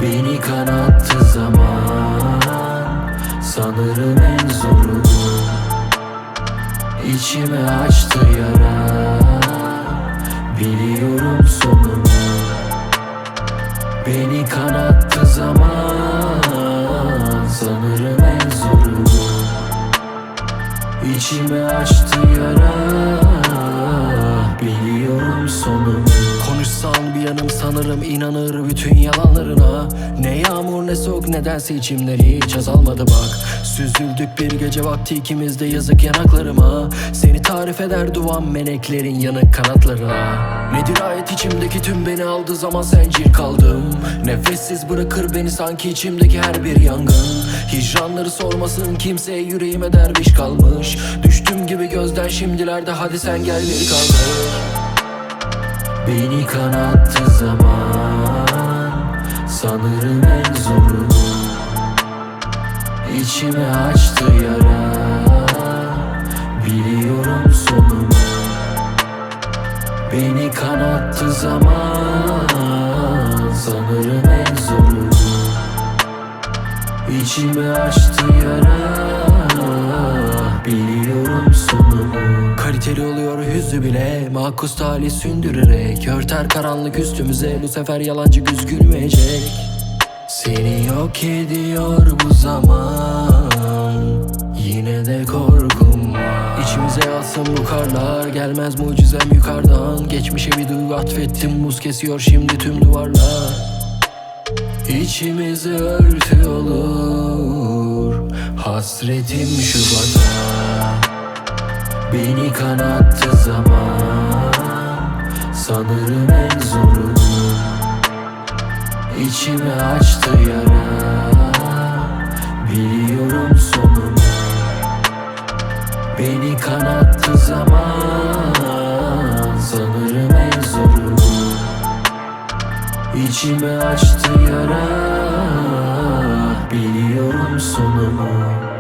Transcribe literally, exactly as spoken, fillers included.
Beni kanattı zaman, sanırım en zoru. İçime açtı yara, biliyorum sonunu. Beni kanattı zaman, sanırım en zoru. İçime açtı yara, biliyorum sonunu. Konuşsam bir yanım sanırım inanır bütün yalanlarına. Ne yağmur ne soğuk, nedense içimleri hiç azalmadı bak. Süzüldük bir gece vakti ikimiz de, yazık yanaklarıma. Seni tarif eder duvan meneklerin yanık kanatlarına. Ne dirayet içimdeki tüm beni aldı zaman, sencil kaldım. Nefessiz bırakır beni sanki içimdeki her bir yangın. Hicranları sormasın kimseye, yüreğime derviş kalmış. Düştüm gibi gözden şimdilerde, hadi sen gel bir kaldır. Beni kanattı zaman, sanırım en zoru. İçime açtı yara, biliyorum sonunu. Beni kanattı zaman, sanırım en zoru. İçime açtı yara, biliyorum sonunu. Kaliteli oluyor hüznü bile, makus talih sündürerek. Örter karanlık üstümüze, bu sefer yalancı güz gülmeyecek. Seni yok ediyor bu zaman, yine de korkum var. İçimize yatsın bu karlar, gelmez mucizem yukarıdan. Geçmişe bir duygu atfettim, buz kesiyor şimdi tüm duvarlar. İçimizi örtü olur, hasretim Şubat'a. Beni kanattı zaman, sanırım en zoru. İçime açtı yara, biliyorum sonunu. Beni kanattı zaman, sanırım en zoru. İçime açtı yara, biliyorum sonunu.